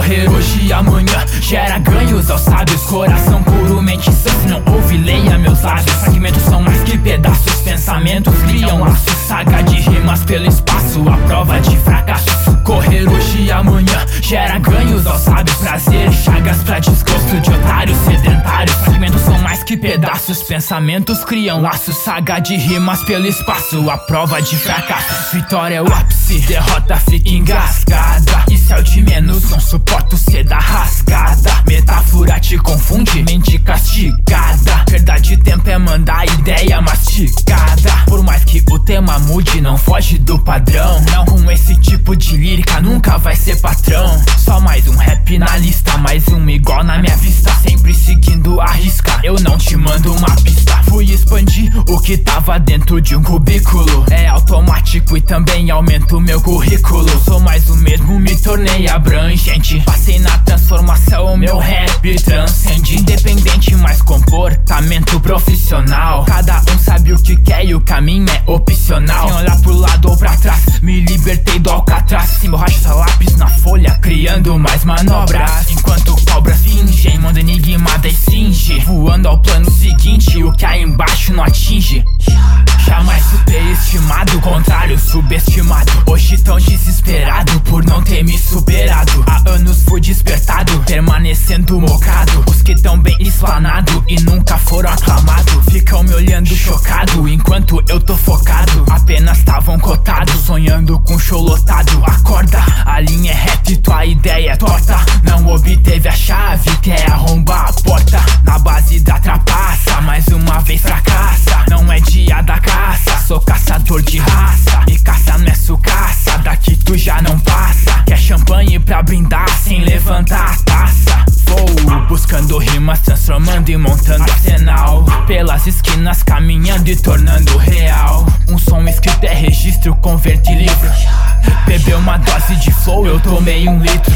Correr hoje e amanhã gera ganhos aos sábios. Coração puro, mente sã, se não ouve, leia meus lábios. Fragmentos são mais que pedaços, pensamentos criam laços. Saga de rimas pelo espaço, a prova de fracasso. Correr hoje e amanhã gera ganhos aos sábios. Prazer, chagas pra desgosto de otários sedentários. Fragmentos são mais que pedaços, pensamentos criam laços. Saga de rimas pelo espaço, a prova de fracasso. Vitória é o ápice, derrota fica engasgada. Isso é o de menos, não suporto seda rasgada. Metáfora te confunde, mente castigada. Perda de tempo é mandar ideia mastigada. Por mais que o tema mude, não foge do padrão. Não, com esse tipo de lírica nunca vai ser patrão. Só mais um rap na lista, mais um igual na minha vista. Sempre seguindo a risca, eu não te mando uma pista. Fui expandir o que tava dentro de um cubículo. É automático e também aumento meu currículo. Sou mais o mesmo, me tornei abrangente. Passei na transformação, meu rap transcende. Independente, mas comportamento profissional. Cada um sabe o que quer e o caminho é opcional. Sem olhar pro lado ou pra trás, me libertei do Alcatraz. Sem borracha, lápis na folha, criando mais manobras. Enquanto cobras fingem, mundo enigmada e cinge. Voando ao plano seguinte, o que há embaixo não atinge. Jamais superestimado, contrário, subestimado. Hoje tão desesperado por não ter me superado. Há anos fui despertado, permanecendo mocado. Os que tão bem explanado e nunca foram aclamados ficam me olhando chocado, enquanto eu tô focado. Apenas tavam cotados, sonhando com show lotado. Acorda, a linha é reta e tua ideia é torta. Não obteve a chave, quer arrombar a porta. Na base da trapaça, mais uma vez fracassa. Não é dia da caça, sou caçador de raça. E caça não é sucaça, daqui tu já não passa. Quer champanhe pra brindar sem levantar a taça. Vou buscando rimas, transformando e montando arsenal. Pelas esquinas caminhando e tornando real. Um som escrito é registro, converto em livro. Bebeu uma dose de flow, eu tomei 1 litro.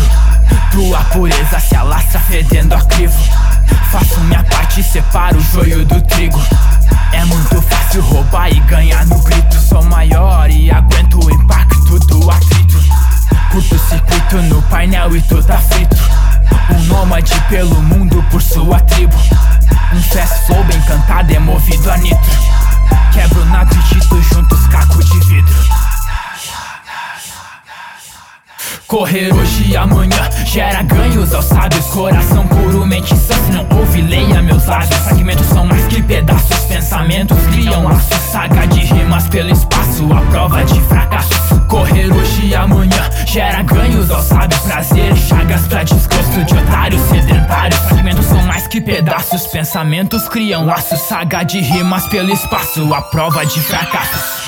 Tua pureza se alastra fedendo a crivo. Faço minha parte, separo o joio do trigo. É muito fácil roubar e ganhar no grito. Sou maior e aguento o impacto do atrito. Curto-circuito no painel e tu tá frito. Um nômade pelo mundo por sua tribo. Um fast flow bem cantado é movido a nitro. Quebro na digito juntos caco de vidro. Correr hoje e amanhã gera ganhos aos sábios. Coração puro, mente sã, se não ouve, leia meus lábios. Fragmentos são mais que pedaços, pensamentos criam laços. Saga de rimas pelo espaço, a prova de fracasso. Correr hoje e amanhã gera ganhos aos sábios. Prazer, chagas pra desgosto de otários sedentários. Fragmentos são mais que pedaços, pensamentos criam laços. Saga de rimas pelo espaço, a prova de fracasso.